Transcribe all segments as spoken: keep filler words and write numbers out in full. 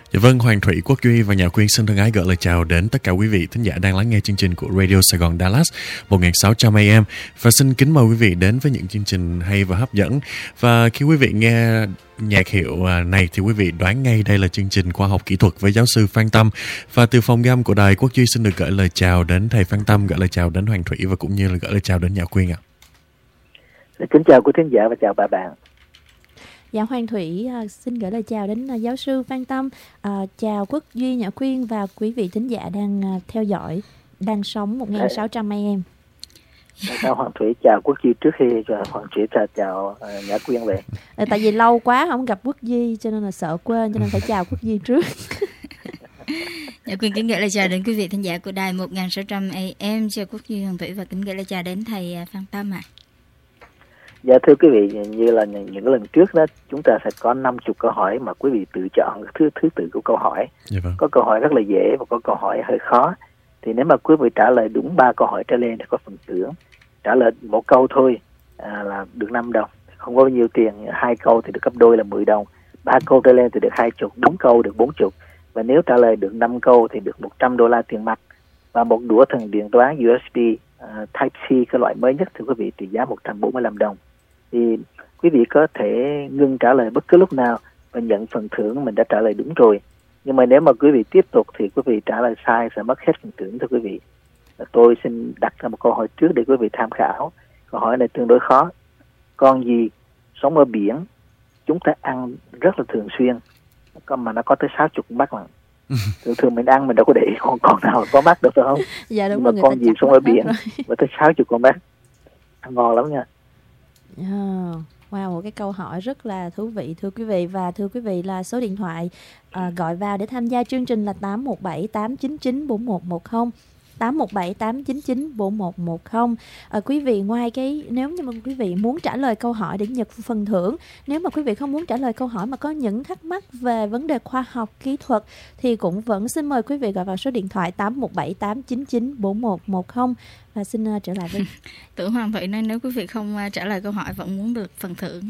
Dạ vâng, Hoàng Thủy, Quốc Duy và Nhã Quyên xin thân ái gửi lời chào đến tất cả quý vị thính giả đang lắng nghe chương trình của Radio Sài Gòn Dallas một nghìn sáu trăm A M. Và xin kính mời quý vị đến với những chương trình hay và hấp dẫn. Và khi quý vị nghe nhạc hiệu này thì quý vị đoán ngay đây là chương trình Khoa học Kỹ thuật với giáo sư Phan Tâm. Và từ phòng gam của đài Quốc Duy xin được gửi lời chào đến thầy Phan Tâm, gửi lời chào đến Hoàng Thủy và cũng như là gửi lời chào đến Nhã Quyên ạ. Kính chào quý thính giả và chào bà bạn. Dạ, Hoàng Thủy uh, xin gửi lời chào đến uh, giáo sư Phan Tâm, uh, chào Quốc Duy, Nhã Quyên và quý vị thính giả đang uh, theo dõi, đang sống một nghìn sáu trăm A M. Chào Hoàng Thủy, chào Quốc Duy trước khi cho Hoàng Thủy chào, chào uh, Nhã Quyên về. À, tại vì lâu quá không gặp Quốc Duy cho nên là sợ quên, cho nên phải chào Quốc Duy trước. Nhã Quyên kính gửi lời chào đến quý vị thính giả của đài một nghìn sáu trăm A M, chào Quốc Duy, Hoàng Thủy và kính gửi lời chào đến thầy Phan Tâm ạ. À. Dạ thưa quý vị, như là những, những lần trước đó, chúng ta sẽ có năm mươi câu hỏi mà quý vị tự chọn thứ thứ tự của câu hỏi. Dạ vâng. Có câu hỏi rất là dễ và có câu hỏi hơi khó. Thì nếu mà quý vị trả lời đúng ba câu hỏi trở lên thì có phần thưởng. Trả lời một câu thôi à, là được năm đồng, không có bao nhiêu tiền. Hai câu thì được gấp đôi là mười đồng. Ba câu trở lên thì được hai chục, bốn câu được bốn chục. Và nếu trả lời được năm câu thì được một trăm đô la tiền mặt và một đũa thần điện toán U S B uh, Type-C cái loại mới nhất thưa quý vị, trị giá một trăm bốn mươi lăm đồng. Thì quý vị có thể ngưng trả lời bất cứ lúc nào và nhận phần thưởng mình đã trả lời đúng rồi. Nhưng mà nếu mà quý vị tiếp tục thì quý vị trả lời sai sẽ mất hết phần thưởng thưa quý vị. Tôi xin đặt ra một câu hỏi trước để quý vị tham khảo. Câu hỏi này tương đối khó. Con gì sống ở biển chúng ta ăn rất là thường xuyên mà nó có tới sáu mươi con mắt mà. Thường thường mình ăn mình đâu có để con con nào có mắt được phải không? Dạ đúng. Nhưng mà con gì sống ở biển và tới sáu mươi con mắt, ngon lắm nha. Oh, wow, một cái câu hỏi rất là thú vị thưa quý vị. Và thưa quý vị là số điện thoại uh, gọi vào để tham gia chương trình là tám một bảy tám chín chín bốn một một không, tám một bảy tám chín chín bốn một một không. À, quý vị ngoài cái nếu như mà quý vị muốn trả lời câu hỏi để nhận phần thưởng, nếu mà quý vị không muốn trả lời câu hỏi mà có những thắc mắc về vấn đề khoa học kỹ thuật thì cũng vẫn xin mời quý vị gọi vào số điện thoại tám một bảy tám chín chín bốn một một không. Và xin uh, trở lại với tưởng Hoàng Thủy nói nếu quý vị không uh, trả lời câu hỏi vẫn muốn được phần thưởng.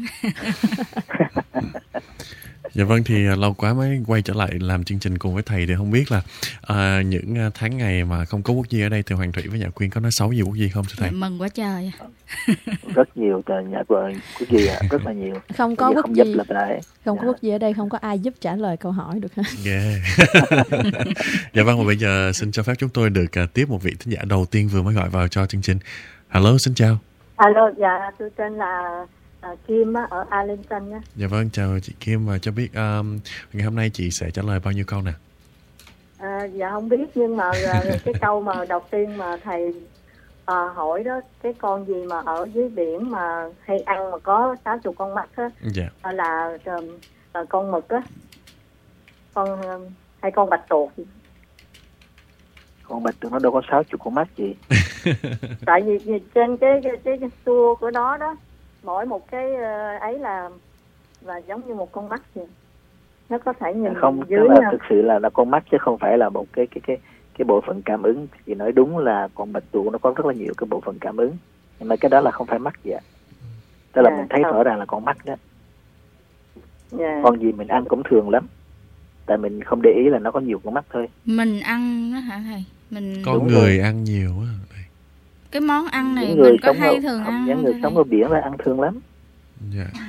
Dạ vâng, thì uh, lâu quá mới quay trở lại làm chương trình cùng với thầy thì không biết là uh, những uh, tháng ngày mà không có Quốc Duy ở đây thì Hoàng Thủy với Nhã Quyên có nói xấu gì Quốc Duy không thưa thầy? Dạ, mừng quá trời. Rất nhiều Nhã Quốc Duy à, rất là nhiều. Không có Quốc Duy, không có Quốc Duy ở đây, không có ai giúp trả lời câu hỏi được hả? Yeah. Dạ vâng, và bây giờ xin cho phép chúng tôi được uh, tiếp một vị thính giả đầu tiên vừa mới gọi vào cho chương trình. Hello, xin chào. Alo, dạ tôi tên là uh, Kim á, ở Arlington á. Dạ vâng, chào chị Kim, và cho biết um, ngày hôm nay chị sẽ trả lời bao nhiêu câu nè? À, dạ không biết, nhưng mà cái câu mà đầu tiên mà thầy à, hỏi đó, cái con gì mà ở dưới biển mà hay ăn mà có sáu chục con mắt á, dạ. là, là con mực á, con hay con bạch tuộc. Con bạch tuộc nó đâu có sáu chục con mắt gì. Tại vì trên cái cái, cái, cái tour của nó đó, mỗi một cái ấy là là giống như một con mắt vậy. Nó có thể nhìn không, dưới là nha. Thực sự là là con mắt chứ không phải là một cái cái cái cái bộ phận cảm ứng. Thì nói đúng là con bạch tuộc nó có rất là nhiều cái bộ phận cảm ứng, nhưng mà cái đó là không phải mắt vậy. Tức là yeah, mình thấy không. Rõ ràng là con mắt đó. Yeah. Con gì mình ăn cũng thường lắm, tại mình không để ý là nó có nhiều con mắt thôi. Mình ăn đó hả thầy? Mình con người rồi. Ăn nhiều á. Cái món ăn này mình có hay ở, thường ăn những người sống ở biển là ăn thường lắm. Dạ. Yeah.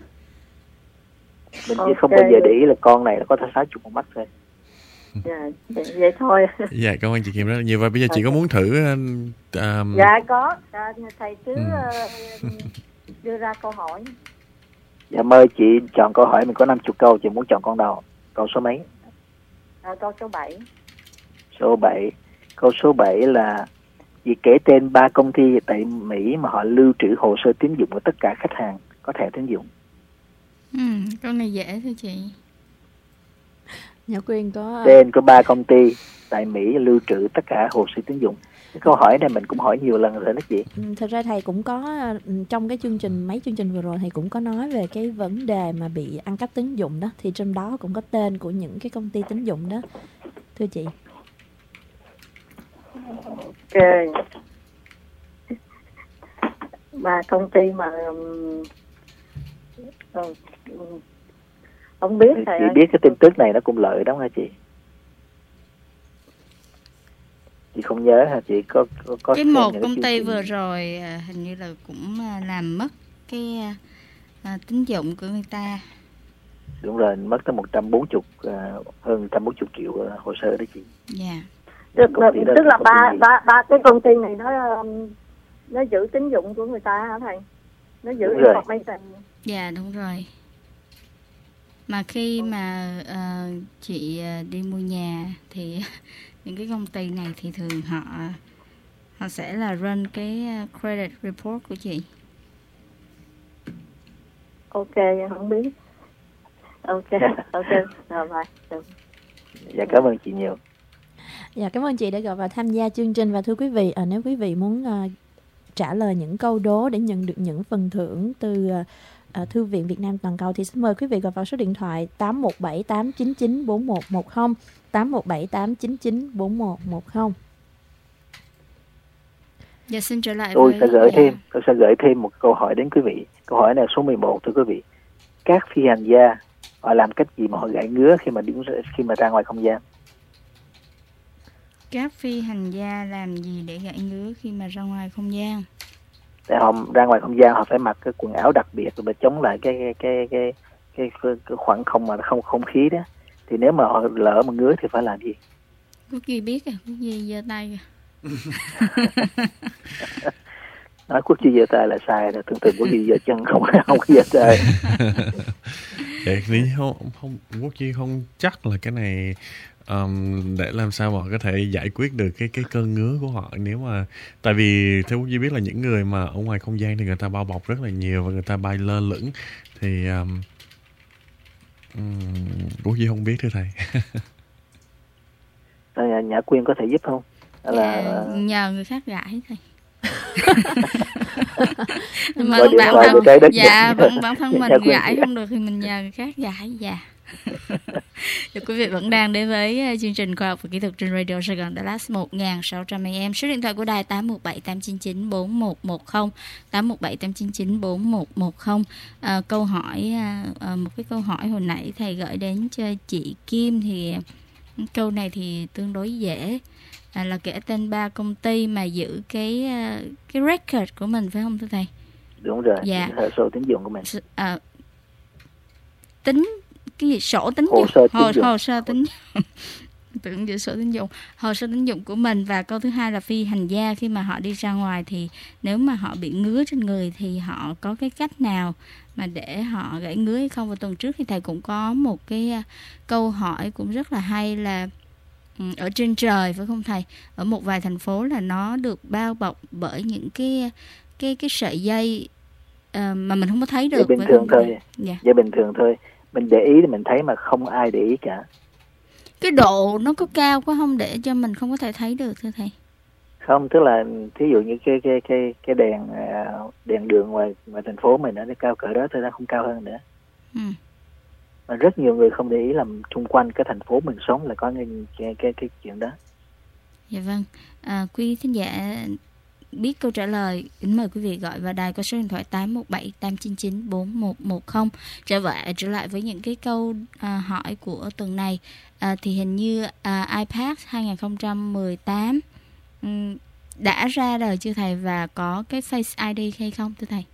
Mình okay. Chỉ không bao giờ để ý là con này nó có thể sáu chục con mắt thôi. Dạ, vậy thôi. Dạ, cảm ơn chị Kim rất là nhiều. Và bây giờ chị có muốn thử um... Dạ có, à, thầy cứ ừ. uh, đưa ra câu hỏi. Dạ mời chị chọn câu hỏi, mình có năm mươi câu, chị muốn chọn con nào? Câu số mấy? À, câu số bảy. Số bảy. Câu số bảy là chị kể tên ba công ty tại Mỹ mà họ lưu trữ hồ sơ tín dụng của tất cả khách hàng có thẻ tín dụng. Ừ, câu này dễ thôi chị. Nhã Quyên có tên có ba công ty tại Mỹ lưu trữ tất cả hồ sơ tín dụng. Cái câu hỏi này mình cũng hỏi nhiều lần rồi đó chị. Ừ, thật ra thầy cũng có trong cái chương trình mấy chương trình vừa rồi thầy cũng có nói về cái vấn đề mà bị ăn cắp tín dụng đó, thì trong đó cũng có tên của những cái công ty tín dụng đó thưa chị. Ok. Ba công ty mà um, Không biết Chị, thầy chị ơi. biết cái tin tức này nó cũng lợi đúng không hả chị? Chị không nhớ hả chị? Có có, có Cái xem một những công chương ty trình- vừa rồi à, hình như là cũng à, làm mất cái à, à, tín dụng của người ta. Đúng rồi, mất tới một trăm bốn mươi uh, hơn một trăm bốn mươi triệu uh, hồ sơ đó chị. Dạ. Tức, Công ty đó tức là công ty ba gì? ba ba cái công ty này nó um, nó giữ tín dụng của người ta hả thầy? Nó giữ Đúng rồi. information. Dạ đúng rồi. Mà khi mà à, chị à, đi mua nhà thì những cái công ty này thì thường họ họ sẽ là run cái à, credit report của chị. Ok, không biết. Ok, ok, rồi bye. Được. Dạ cảm ơn chị nhiều. Dạ, cảm ơn chị đã gọi vào tham gia chương trình. Và thưa quý vị, à, nếu quý vị muốn à, trả lời những câu đố để nhận được những phần thưởng từ à, à, Thư viện Việt Nam Toàn cầu thì xin mời quý vị gọi vào số điện thoại tám một bảy tám chín chín bốn một một không, tám một bảy tám chín chín bốn một một không. Dạ xin trở lại Tôi với sẽ gửi dạ. thêm, tôi sẽ gửi thêm một câu hỏi đến quý vị. Câu hỏi này số mười một thưa quý vị. Các phi hành gia họ làm cách gì mà họ gãi ngứa khi mà đứng khi mà ra ngoài không gian? Các phi hành gia làm gì để gãi ngứa khi mà ra ngoài không gian? Tại họ ra ngoài không gian họ phải mặc cái quần áo đặc biệt để chống lại cái cái cái cái cái, cái, cái khoảng không mà không không khí đó. Thì nếu mà họ lỡ mà ngứa thì phải làm gì? Quốc Duy biết à, Quốc Duy giơ tay à. Nói Quốc Duy giơ tay là sai rồi, thường thường Quốc Duy giơ chân không không có giơ tay. Để lý không không Quốc Duy không chắc là cái này um, để làm sao mà họ có thể giải quyết được cái cái cơn ngứa của họ. Nếu mà tại vì theo Quốc Duy biết là những người mà ở ngoài không gian thì người ta bao bọc rất là nhiều và người ta bay lơ lửng thì um, um, Quốc Duy không biết thưa thầy. Nhà, Nhã Quyên có thể giúp không? Là Dạ, nhờ người khác gãi thôi. Mà Gọi điện bản thoại thân về trái đất dạ vậy. bản, bản thân mình Nhã Quyên gãi chị. không được thì mình nhờ người khác gãi. Dạ. Thì quý vị vẫn đang đến với uh, chương trình khoa học và kỹ thuật trên Radio Sài Gòn Dallas một nghìn sáu trăm A M. Số điện thoại của đài tám một bảy tám chín chín bốn một một không, tám một bảy tám chín chín bốn một một không. À, câu hỏi uh, một cái câu hỏi hồi nãy thầy gửi đến cho chị Kim thì câu này thì tương đối dễ. À, là kể tên ba công ty mà giữ cái uh, cái record của mình phải không thưa thầy? Đúng rồi. Dạ. Hồ sơ tín dụng của mình. S- à, tính cái gì sổ tín Hồ dụng sơ tín hồ, dụng. hồ sơ tín dụng tưởng giữ sổ tín dụng hồ sơ tín dụng của mình. Và câu thứ hai là phi hành gia khi mà họ đi ra ngoài thì nếu mà họ bị ngứa trên người thì họ có cái cách nào mà để họ gãi ngứa hay không? Và tuần trước thì thầy cũng có một cái uh, câu hỏi cũng rất là hay là um, ở trên trời phải không thầy, ở một vài thành phố là nó được bao bọc bởi những cái cái cái sợi dây uh, mà mình không có thấy được. Dây bình phải thường không thôi. thầy? Dạ. Dây bình thường thôi. Mình để ý thì mình thấy mà không ai để ý cả. Cái độ nó có cao quá không để cho mình không có thể thấy được thưa thầy? Không, tức là thí dụ như cái cái cái cái đèn đèn đường ngoài ngoài thành phố mình nó cao cỡ đó thôi, nó không cao hơn nữa. Ừ. Mà rất nhiều người không để ý là xung quanh cái thành phố mình sống là có cái cái cái, cái chuyện đó. Dạ vâng. À, quý thính giả biết câu trả lời, kính mời quý vị gọi vào đài có số điện thoại tám một bảy tám chín chín bốn một một không. Trở lại trở lại với những cái câu à, hỏi của tuần này. À, thì hình như à, iPad hai không một tám um, đã ra đời chưa thầy, và có cái Face i đê hay không thưa thầy?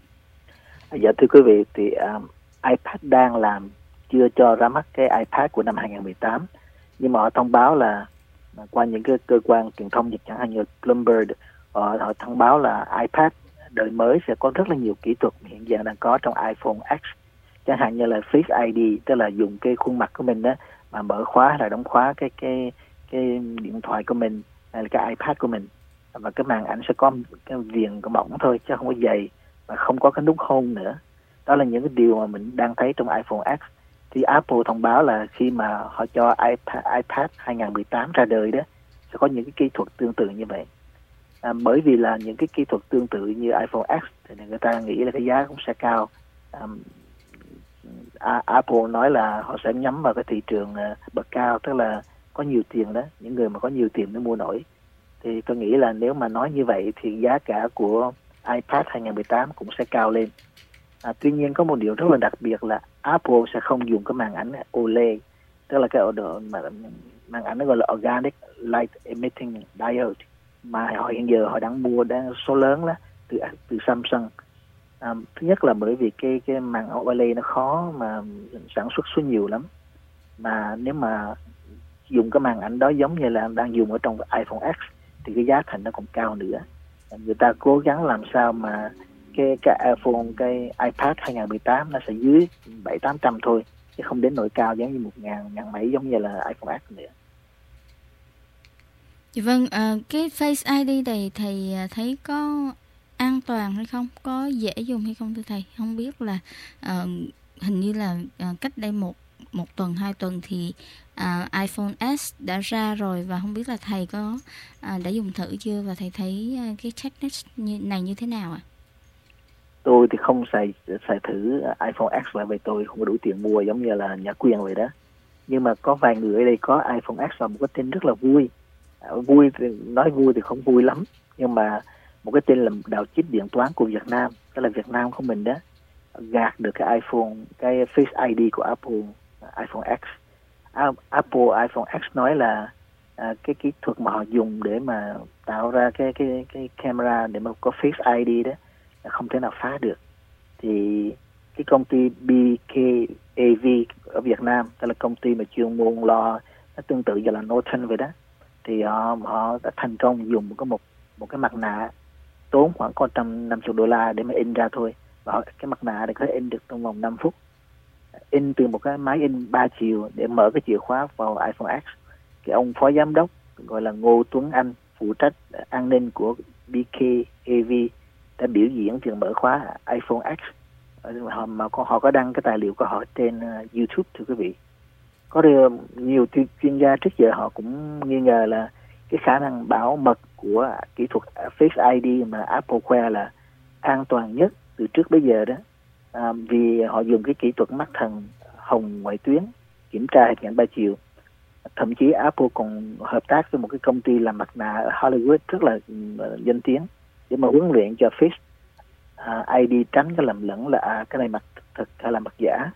Dạ thưa quý vị, thì um, iPad đang làm chưa cho ra mắt cái iPad của năm hai không một tám, nhưng mà họ thông báo là qua những cái cơ quan truyền thông chẳng hạn như Bloomberg, họ, họ thông báo là iPad đời mới sẽ có rất là nhiều kỹ thuật hiện giờ đang có trong iPhone X, chẳng hạn như là Face i đê, tức là dùng cái khuôn mặt của mình đó mà mở khóa hay là đóng khóa cái cái cái điện thoại của mình hay là cái iPad của mình, và cái màn ảnh sẽ có cái viền có mỏng thôi chứ không có dày và không có cái nút home nữa. Đó là những cái điều mà mình đang thấy trong iPhone X. Thì Apple thông báo là khi mà họ cho iPad, iPad hai không một tám ra đời đó sẽ có những cái kỹ thuật tương tự như vậy. À, bởi vì là những cái kỹ thuật tương tự như iPhone X thì người ta nghĩ là cái giá cũng sẽ cao. Um, Apple nói là họ sẽ nhắm vào cái thị trường uh, bậc cao, tức là có nhiều tiền đó, những người mà có nhiều tiền mới mua nổi. Thì tôi nghĩ là nếu mà nói như vậy thì giá cả của iPad hai không một tám cũng sẽ cao lên. À, tuy nhiên có một điều rất là đặc biệt là Apple sẽ không dùng cái màn ảnh ô led, tức là cái độ mà màn ảnh nó gọi là Organic Light Emitting Diode mà họ hiện giờ họ đang mua đang số lớn đó từ từ Samsung. À, thứ nhất là bởi vì cái cái màn ô led nó khó mà sản xuất số nhiều lắm, mà nếu mà dùng cái màn ảnh đó giống như là đang dùng ở trong iPhone X thì cái giá thành nó còn cao nữa. Người ta cố gắng làm sao mà cái cái iPhone, cái iPad hai không một tám nó sẽ dưới bảy tám trăm thôi, chứ không đến nỗi cao giống như một ngàn ngàn mấy giống như là iPhone X nữa. Dạ vâng, à, cái Face i đê này thầy thấy có an toàn hay không, có dễ dùng hay không thưa thầy? Không biết là à, hình như là à, cách đây một một tuần hai tuần thì à, iPhone S đã ra rồi, và không biết là thầy có à, đã dùng thử chưa, và thầy thấy à, cái technique như này như thế nào ạ? À? Tôi thì không xài xài thử iPhone X, là vì tôi không có đủ tiền mua giống như là Nhã Quyên vậy đó. Nhưng mà có vài người ở đây có iPhone X và một cái tin rất là vui. À, vui thì, nói vui thì không vui lắm, nhưng mà một cái tin là đào chip điện toán của Việt Nam, tức là Việt Nam của mình đó, gạt được cái iPhone, cái Face i đê của Apple, iPhone X. Apple iPhone X nói là à, cái kỹ thuật mà họ dùng để mà tạo ra cái cái cái camera để mà có Face i đê đó không thể nào phá được. Thì cái công ty bê ca a vê ở Việt Nam, tức là công ty mà chuyên môn lo, nó tương tự như là Norton vậy đó, thì họ họ đã thành công dùng có một một cái mặt nạ tốn khoảng có một trăm năm mươi đô la để mà in ra thôi, và họ, cái mặt nạ này có thể in được trong vòng năm phút, in từ một cái máy in ba chiều để mở cái chìa khóa vào iPhone X. Cái ông phó giám đốc gọi là Ngô Tuấn Anh, phụ trách an ninh của bê ca a vê, đã biểu diễn việc mở khóa iPhone X. Họ mà có, họ có đăng cái tài liệu của họ trên uh, YouTube thưa quý vị. Có điều, nhiều chuyên gia trước giờ họ cũng nghi ngờ là cái khả năng bảo mật của kỹ thuật Face i đê mà Apple khoe là an toàn nhất từ trước bây giờ đó, à, vì họ dùng cái kỹ thuật mắt thần hồng ngoại tuyến kiểm tra hình ảnh ba chiều. Thậm chí Apple còn hợp tác với một cái công ty làm mặt nạ ở Hollywood rất là uh, danh tiếng để mà huấn luyện cho Face uh, i đê tránh cái lầm lẫn là à, cái này mặt thật hay là mặt giả.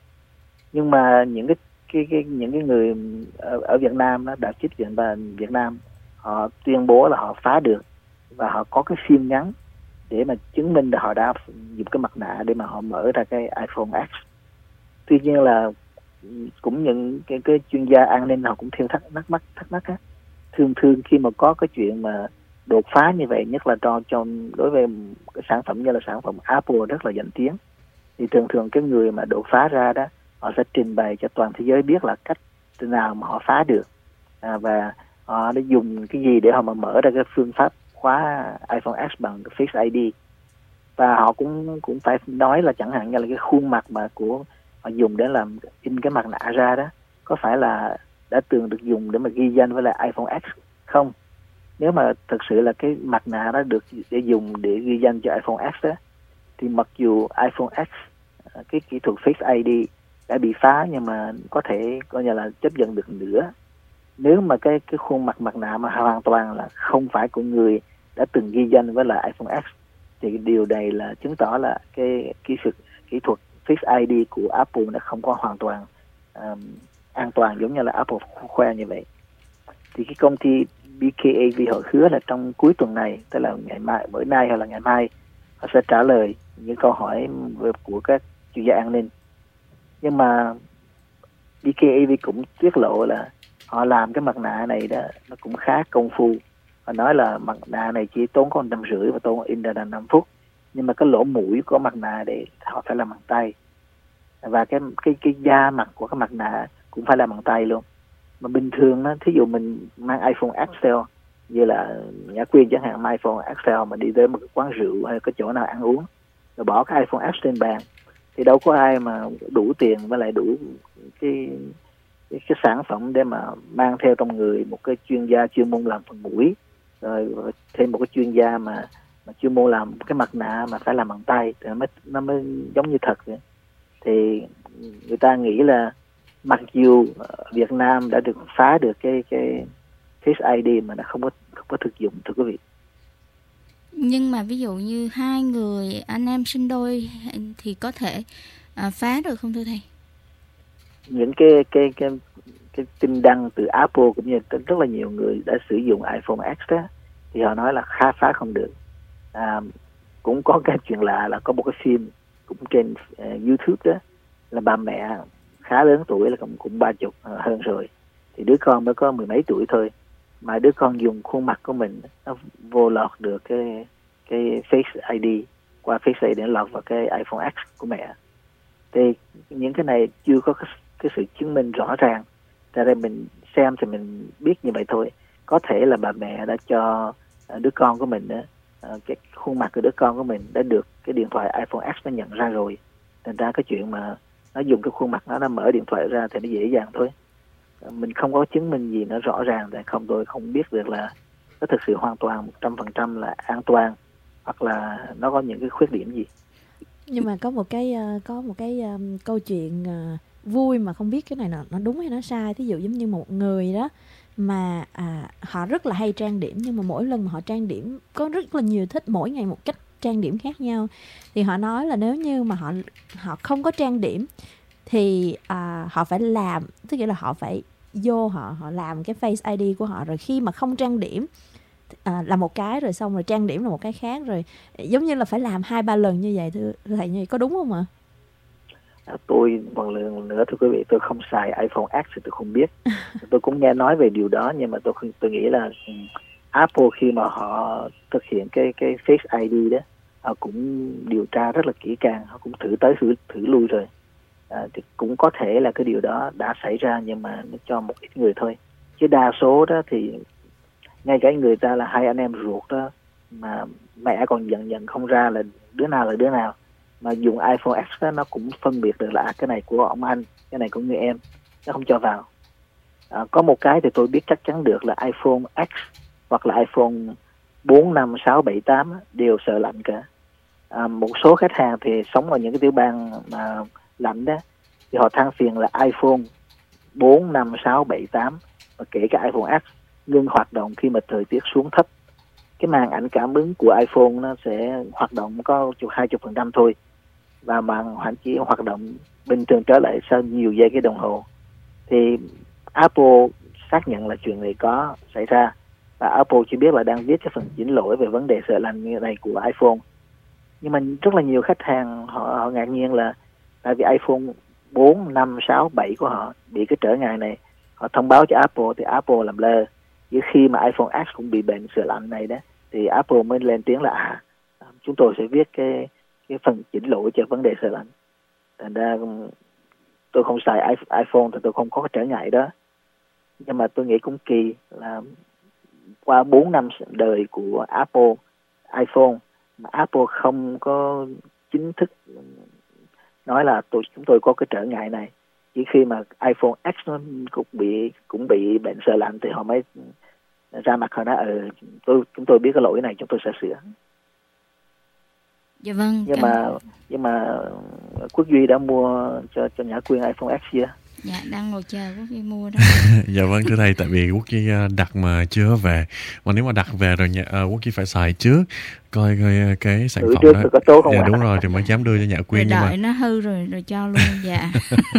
Nhưng mà những cái cái, cái những cái người ở, ở Việt Nam đó, đạo chích Việt, Việt Nam, họ tuyên bố là họ phá được, và họ có cái phim ngắn để mà chứng minh là họ đã dùng cái mặt nạ để mà họ mở ra cái iPhone X. Tuy nhiên là cũng những cái, cái chuyên gia an ninh họ cũng thêm thắc mắc mắc thắc mắc á, thường thường khi mà có cái chuyện mà đột phá như vậy, nhất là cho trong đối với cái sản phẩm như là sản phẩm Apple rất là danh tiếng, thì thường thường cái người mà đột phá ra đó, họ sẽ trình bày cho toàn thế giới biết là cách nào mà họ phá được, à, và họ đã dùng cái gì để họ mà mở ra cái phương pháp khóa iPhone X bằng Face i đê. Và họ cũng cũng phải nói là chẳng hạn như là cái khuôn mặt mà của họ dùng để làm in cái mặt nạ ra đó, có phải là đã từng được dùng để mà ghi danh với lại iPhone X không? Nếu mà thực sự là cái mặt nạ đó được để dùng để ghi danh cho iPhone X đó, thì mặc dù iPhone X cái kỹ thuật Face i đê đã bị phá, nhưng mà có thể coi như là chấp nhận được nữa. Nếu mà cái cái khuôn mặt mặt nạ mà hoàn toàn là không phải của người đã từng ghi danh với lại iPhone X, thì điều này là chứng tỏ là cái kỹ thuật kỹ thuật Face i đê của Apple nó không có hoàn toàn um, an toàn giống như là Apple khoe như vậy. Thì cái công ty bê ca a vê họ hứa là trong cuối tuần này, tức là ngày mai, bữa nay hay là ngày mai, họ sẽ trả lời những câu hỏi của các chuyên gia an ninh. Nhưng mà bê ca a vê cũng tiết lộ là họ làm cái mặt nạ này đó nó cũng khá công phu. Họ nói là mặt nạ này chỉ tốn có năm rưỡi và tốn in ra là năm phút. Nhưng mà cái lỗ mũi của mặt nạ để họ phải làm bằng tay, và cái cái cái da mặt của cái mặt nạ cũng phải làm bằng tay luôn. Mà bình thường á, thí dụ mình mang iPhone ích eo như là Nhã Quyên chẳng hạn, mang iPhone ích eo mà đi tới một cái quán rượu hay cái chỗ nào ăn uống rồi bỏ cái iPhone X trên bàn, thì đâu có ai mà đủ tiền với lại đủ cái cái, cái sản phẩm để mà mang theo trong người một cái chuyên gia chuyên môn làm phần mũi, rồi thêm một cái chuyên gia mà, mà chuyên môn làm cái mặt nạ mà phải làm bằng tay thì nó mới, nó mới giống như thật vậy. Thì người ta nghĩ là mặc dù Việt Nam đã được phá được cái cái Face i đê mà nó không có không có thực dụng thưa quý vị. Nhưng mà ví dụ như hai người anh em sinh đôi thì có thể à, phá được không thưa thầy? Những cái cái cái cái tin đăng từ Apple cũng như rất là nhiều người đã sử dụng iPhone X đó, thì họ nói là khá phá không được. À, cũng có cái chuyện lạ là có một cái phim cũng trên uh, YouTube đó, là bà mẹ khá lớn tuổi, là cũng cũng ba chục uh, hơn rồi, thì đứa con mới có mười mấy tuổi thôi, mà đứa con dùng khuôn mặt của mình nó vô lọt được cái cái Face i đê, qua Face i đê nó lọt vào cái iPhone X của mẹ. Thì những cái này chưa có cái, cái sự chứng minh rõ ràng, cho nên mình xem thì mình biết như vậy thôi. Có thể là bà mẹ đã cho đứa con của mình đó, cái khuôn mặt của đứa con của mình đã được cái điện thoại iPhone X nó nhận ra rồi, thành ra cái chuyện mà nó dùng cái khuôn mặt nó nó mở điện thoại ra thì nó dễ dàng thôi. Mình không có chứng minh gì nó rõ ràng, thì không tôi không biết được là nó thực sự hoàn toàn một trăm phần trăm là an toàn, hoặc là nó có những cái khuyết điểm gì. Nhưng mà có một cái có một cái um, câu chuyện uh, vui mà không biết cái này nó, nó đúng hay nó sai. Thí dụ giống như một người đó mà à, họ rất là hay trang điểm, nhưng mà mỗi lần mà họ trang điểm có rất là nhiều thích, mỗi ngày một cách trang điểm khác nhau. Thì họ nói là nếu như mà họ họ không có trang điểm thì à, họ phải làm, tức nghĩa là họ phải vô họ họ làm cái Face i đê của họ, rồi khi mà không trang điểm à, là một cái, rồi xong rồi trang điểm là một cái khác, rồi giống như là phải làm hai ba lần như vậy. Thưa thầy, như vậy có đúng không ạ? À, tôi một lần nữa thưa quý vị, tôi không xài iPhone X thì tôi không biết. Tôi cũng nghe nói về điều đó, nhưng mà tôi tôi nghĩ là Apple khi mà họ thực hiện cái cái Face i đê đó, họ cũng điều tra rất là kỹ càng, họ cũng thử tới thử thử lui rồi. À, thì cũng có thể là cái điều đó đã xảy ra, nhưng mà nó cho một ít người thôi, chứ đa số đó thì ngay cả người ta là hai anh em ruột đó, mà mẹ còn nhận nhận không ra là đứa nào là đứa nào, mà dùng iPhone X đó, nó cũng phân biệt được là cái này của ông anh, cái này của người em, nó không cho vào. À, có một cái thì tôi biết chắc chắn được là iPhone X hoặc là iPhone bốn, năm, sáu, bảy, tám đều sợ lạnh cả. À, một số khách hàng thì sống ở những cái tiểu bang mà lạnh đó, thì họ than phiền là iPhone bốn, năm, sáu, bảy, tám và kể cả iPhone X ngưng hoạt động khi mà thời tiết xuống thấp. Cái màn ảnh cảm ứng của iPhone nó sẽ hoạt động có hai mươi phần trăm thôi, và màn ảnh chỉ hoạt động bình thường trở lại sau nhiều giây cái đồng hồ. Thì Apple xác nhận là chuyện này có xảy ra, và Apple chỉ biết là đang viết cái phần chỉnh lỗi về vấn đề sợ lạnh như này của iPhone. Nhưng mà rất là nhiều khách hàng họ, họ ngạc nhiên là tại vì iPhone bốn, năm, sáu, bảy của họ bị cái trở ngại này, họ thông báo cho Apple thì Apple làm lơ. Chứ khi mà iPhone X cũng bị bệnh sợ lạnh này đó, thì Apple mới lên tiếng là à, chúng tôi sẽ viết cái cái phần chỉnh lỗi cho vấn đề sợ lạnh. Thành ra tôi không xài iPhone thì tôi không có cái trở ngại đó. Nhưng mà tôi nghĩ cũng kỳ là qua bốn năm đời của Apple iPhone mà Apple không có chính thức nói là tôi chúng tôi có cái trở ngại này. Chỉ khi mà iPhone X nó cũng bị cũng bị bệnh sợ lạnh thì họ mới ra mặt họ nói ờ tôi chúng tôi biết cái lỗi này, chúng tôi sẽ sửa. Dạ vâng. Nhưng cảm... mà nhưng mà Quốc Duy đã mua cho cho Nhã Quyên iPhone X chưa? Dạ đang ngồi chờ Quốc Duy mua đó. Dạ vâng thưa thầy, tại vì Quốc Duy đặt mà chưa về, mà nếu mà đặt về rồi nhà, uh, Quốc Duy phải xài trước coi coi cái sản ừ, phẩm trước đó có tốt không. Dạ à? đúng rồi thì mới dám đưa cho Nhã Quyên. Rồi đợi nhưng mà nó hư rồi rồi cho luôn. Dạ.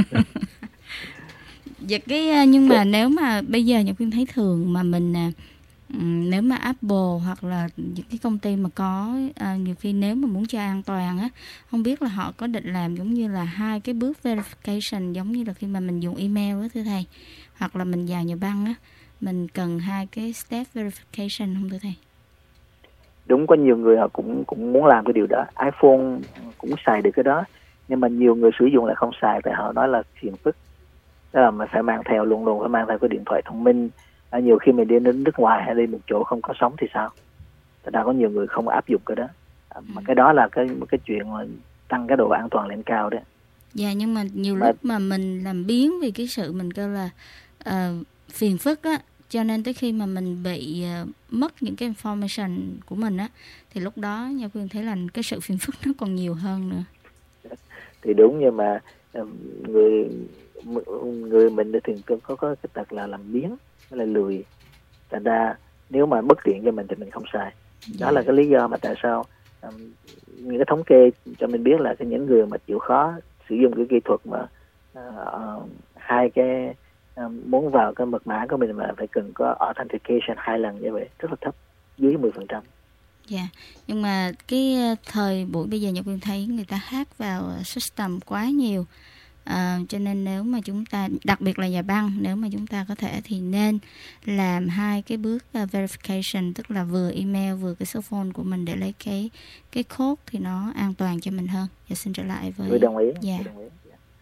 Dạ cái nhưng mà nếu mà bây giờ Nhã Quyên thấy thường mà mình nếu mà Apple hoặc là những cái công ty mà có à, nhiều khi nếu mà muốn cho an toàn á, không biết là họ có định làm giống như là hai cái bước verification giống như là khi mà mình dùng email á thưa thầy, hoặc là mình vào nhà băng á, mình cần hai cái step verification không thưa thầy? Đúng, có nhiều người họ cũng cũng muốn làm cái điều đó. iPhone cũng xài được cái đó, nhưng mà nhiều người sử dụng lại không xài, tại họ nói là phiền phức. Đó là mình phải mang theo, luôn luôn phải mang theo cái điện thoại thông minh. À, nhiều khi mình đi đến nước ngoài hay đi một chỗ không có sóng thì sao? Thật ra có nhiều người không áp dụng cái đó. À, mà cái đó là cái cái chuyện mà tăng cái độ an toàn lên cao đấy. Dạ, nhưng mà nhiều mà... lúc mà mình làm biến vì cái sự mình kêu là uh, phiền phức á, cho nên tới khi mà mình bị uh, mất những cái information của mình á, thì lúc đó Nhã Quyên thấy là cái sự phiền phức nó còn nhiều hơn nữa. Thì đúng, nhưng mà người người mình thì có có cái tật là làm biếng, là lười. Thành ra nếu mà bất tiện cho mình thì mình không xài. Yeah. Đó là cái lý do mà tại sao um, những cái thống kê cho mình biết là cái những người mà chịu khó sử dụng cái kỹ thuật mà uh, hai cái um, muốn vào cái mật mã của mình mà phải cần có authentication hai lần như vậy rất là thấp, dưới mười phần trăm. Dạ, yeah. Nhưng mà cái thời buổi bây giờ Nhật Quyên thấy người ta hack vào system quá nhiều. À, cho nên nếu mà chúng ta, đặc biệt là nhà băng, nếu mà chúng ta có thể thì nên làm hai cái bước uh, verification, tức là vừa email vừa cái số phone của mình để lấy cái cái code thì nó an toàn cho mình hơn. Dạ, xin trở lại với. Tôi đồng ý. Dạ. Tôi đồng ý.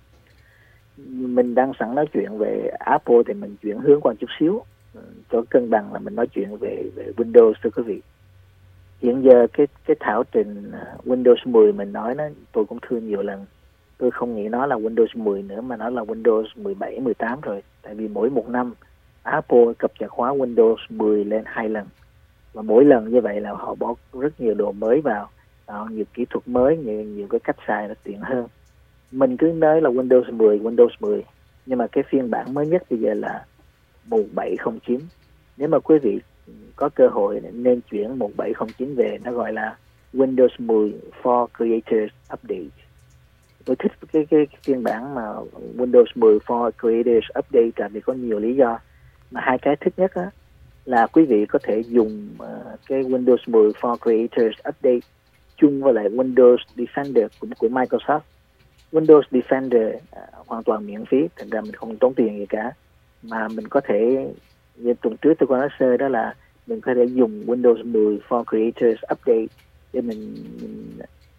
Mình đang sẵn nói chuyện về Apple thì mình chuyển hướng qua chút xíu cho cân bằng, là mình nói chuyện về về Windows thưa quý vị. Hiện giờ cái cái thảo trình Windows mười mình nói nó, tôi cũng thưa nhiều lần. Tôi không nghĩ nó là Windows mười nữa mà nó là Windows mười bảy, mười tám rồi. Tại vì mỗi một năm Apple cập nhật hóa Windows mười lên hai lần. Và mỗi lần như vậy là họ bỏ rất nhiều đồ mới vào, nhiều kỹ thuật mới, nhiều, nhiều cái cách xài nó tiện hơn. Mình cứ nói là Windows mười, Windows mười. Nhưng mà cái phiên bản mới nhất bây giờ là một bảy không chín. Nếu mà quý vị có cơ hội nên chuyển một bảy không chín về, nó gọi là Windows mười for Creators Update. Tôi thích cái, cái, cái phiên bản mà Windows mười for Creators Update tại vì có nhiều lý do. Mà hai cái thích nhất á, là quý vị có thể dùng uh, cái Windows mười for Creators Update chung với lại Windows Defender của, của Microsoft. Windows Defender uh, hoàn toàn miễn phí, thành ra mình không tốn tiền gì cả. Mà mình có thể, như tuần trước tôi có nói sơ đó là mình có thể dùng Windows mười for Creators Update để mình, mình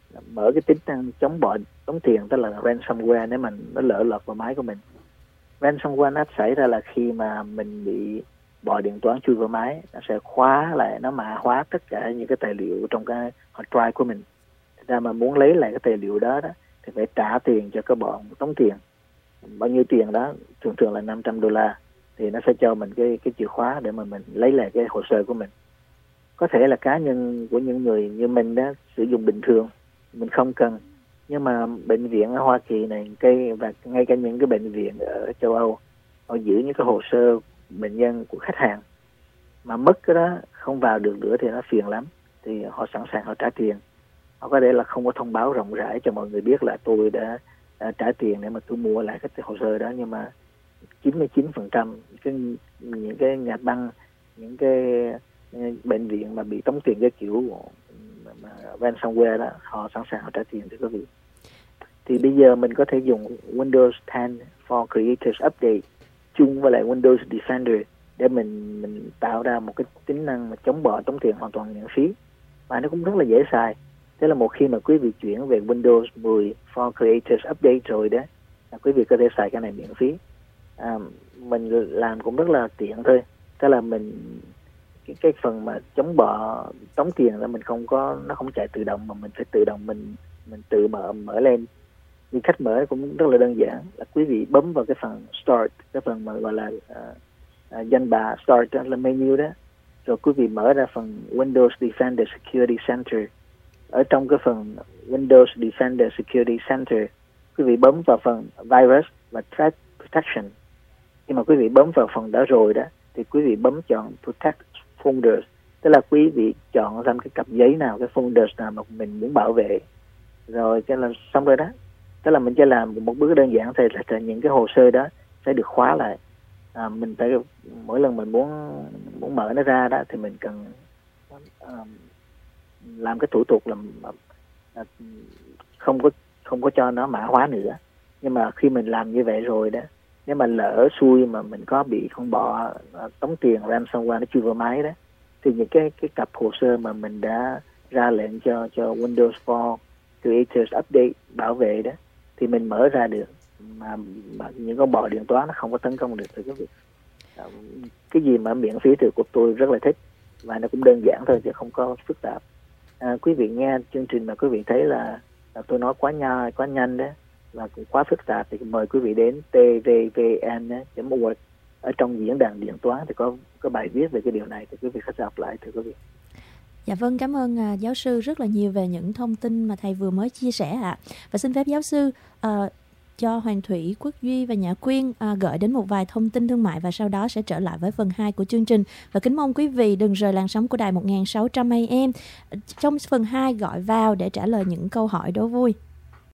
mở cái tính năng chống bot tống tiền, tức là ransomware, nếu mà nó lỡ lọt vào máy của mình. Ransomware nó xảy ra là khi mà mình bị bot điện toán chui vào máy, nó sẽ khóa lại, nó mã hóa tất cả những cái tài liệu trong cái hard drive của mình. Thật ra mà muốn lấy lại cái tài liệu đó, đó thì phải trả tiền cho các bọn tống tiền. Bao nhiêu tiền đó, thường thường là năm trăm đô la, thì nó sẽ cho mình cái cái chìa khóa để mà mình lấy lại cái hồ sơ của mình. Có thể là cá nhân của những người như mình đó sử dụng bình thường, mình không cần. Nhưng mà bệnh viện ở Hoa Kỳ này, cái và ngay cả những cái bệnh viện ở châu Âu, họ giữ những cái hồ sơ bệnh nhân của khách hàng, mà mất cái đó không vào được nữa thì nó phiền lắm. Thì họ sẵn sàng họ trả tiền. Họ có thể là không có thông báo rộng rãi cho mọi người biết là tôi đã, đã trả tiền để mà tôi mua lại cái hồ sơ đó, nhưng mà chín mươi chín phần trăm cái, những cái nhà băng, những cái bệnh viện mà bị tống tiền cái kiểu mà ransomware đó, họ sẵn sàng họ trả tiền cho quý vị. Thì bây giờ mình có thể dùng Windows ten for Creators Update chung với lại Windows Defender để mình mình tạo ra một cái tính năng mà chống bot tống tiền hoàn toàn miễn phí, và nó cũng rất là dễ xài. Thế là một khi mà quý vị chuyển về Windows mười for Creators Update rồi đó, là quý vị có thể xài cái này miễn phí. À, mình làm cũng rất là tiện thôi. Tức là mình cái, cái phần mà chống bọ tống tiền là mình không có, nó không chạy tự động mà mình phải tự động mình mình tự mở mở lên. Thì cách mở cũng rất là đơn giản, là quý vị bấm vào cái phần Start, cái phần mà gọi là uh, uh, danh bạ Start là menu đó, rồi quý vị mở ra phần Windows Defender Security Center. Ở trong cái phần Windows Defender Security Center, quý vị bấm vào phần Virus và Threat Protection. Khi mà quý vị bấm vào phần đó rồi đó, thì quý vị bấm chọn Protect Folders, tức là quý vị chọn ra cái cặp giấy nào, cái folders nào mà mình muốn bảo vệ, rồi cái là xong rồi đó. Tức là mình chỉ làm một bước đơn giản thôi, là những cái hồ sơ đó sẽ được khóa lại. À, mình phải mỗi lần mình muốn muốn mở nó ra đó thì mình cần uh, làm cái thủ tục làm uh, không có không có cho nó mã hóa nữa. Nhưng mà khi mình làm như vậy rồi đó, nếu mà lỡ xui mà mình có bị con bọ uh, tống tiền ransomware nó chui vào máy đó, thì những cái cái cặp hồ sơ mà mình đã ra lệnh cho cho Windows for Creators Update bảo vệ đó, thì mình mở ra được, mà, mà những con bọ điện toán nó không có tấn công được. Thì cái việc cái gì mà miễn phí thì của tôi rất là thích, và nó cũng đơn giản thôi chứ không có phức tạp. À, quý vị nghe chương trình mà quý vị thấy là, là tôi nói quá nhanh quá nhanh đó, và cũng quá phức tạp, thì mời quý vị đến t v v n chấm org. Ở trong diễn đàn điện toán thì có có bài viết về cái điều này, thì quý vị có thể đọc lại thưa quý vị. Dạ vâng, cảm ơn uh, giáo sư rất là nhiều về những thông tin mà thầy vừa mới chia sẻ ạ. À. Và xin phép giáo sư uh, cho Hoàng Thủy, Quốc Duy và Nhã Quyên à, gửi đến một vài thông tin thương mại và sau đó sẽ trở lại với phần hai của chương trình. Và kính mong quý vị đừng rời làn sóng của đài một nghìn sáu trăm A M. Trong phần hai gọi vào để trả lời những câu hỏi đố vui.